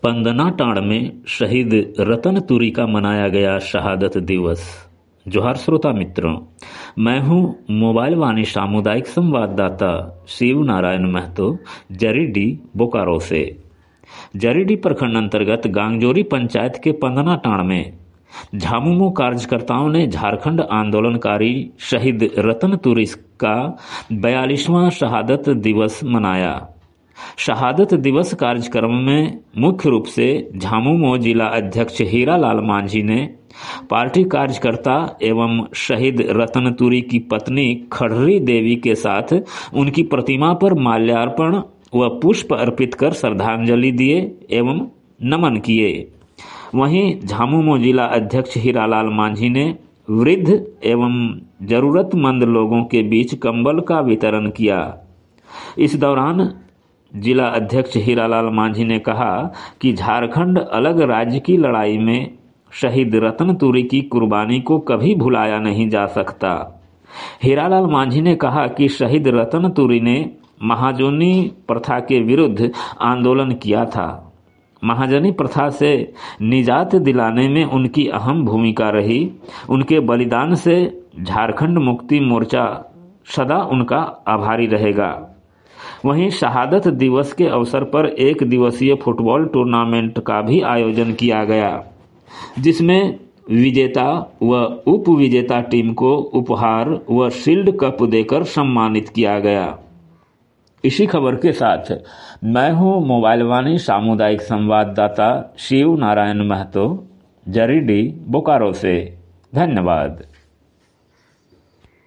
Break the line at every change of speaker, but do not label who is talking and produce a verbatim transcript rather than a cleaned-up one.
पंदनाटांड़ में शहीद रतन तुरी का मनाया गया शहादत दिवस। जोहार श्रोता मित्रों, मैं हूं मोबाइल वाणी सामुदायिक संवाददाता शिव नारायण महतो जरीडी बोकारो से। जरीडी प्रखंड अंतर्गत गांगजोरी पंचायत के पंदनाटांड़ में झामुमो कार्यकर्ताओं ने झारखंड आंदोलनकारी शहीद रतन तुरी का बयालीसवां शहादत दिवस मनाया। शहादत दिवस कार्यक्रम में मुख्य रूप से झामुमो जिला अध्यक्ष हीरालाल मांझी ने पार्टी कार्यकर्ता एवं शहीद रतन तुरी की पत्नी खड़री देवी के साथ उनकी प्रतिमा पर माल्यार्पण व पुष्प अर्पित कर श्रद्धांजलि दिए एवं नमन किए। वहीं झामुमो जिला अध्यक्ष हीरालाल मांझी ने वृद्ध एवं जरूरतमंद लोगों के बीच कंबल का वितरण किया। इस दौरान जिला अध्यक्ष हीरालाल मांझी ने कहा कि झारखंड अलग राज्य की लड़ाई में शहीद रतन तुरी की कुर्बानी को कभी भुलाया नहीं जा सकता। हीरालाल मांझी ने कहा कि शहीद रतन तुरी ने महाजनी प्रथा के विरुद्ध आंदोलन किया था। महाजनी प्रथा से निजात दिलाने में उनकी अहम भूमिका रही। उनके बलिदान से झारखंड मुक्ति मोर्चा सदा उनका आभारी रहेगा। वहीं शहादत दिवस के अवसर पर एक दिवसीय फुटबॉल टूर्नामेंट का भी आयोजन किया गया, जिसमें विजेता व उप विजेता टीम को उपहार व शील्ड कप देकर सम्मानित किया गया। इसी खबर के साथ मैं हूं मोबाइल वाणी सामुदायिक संवाददाता शिव नारायण महतो जरीडी बोकारो से। धन्यवाद।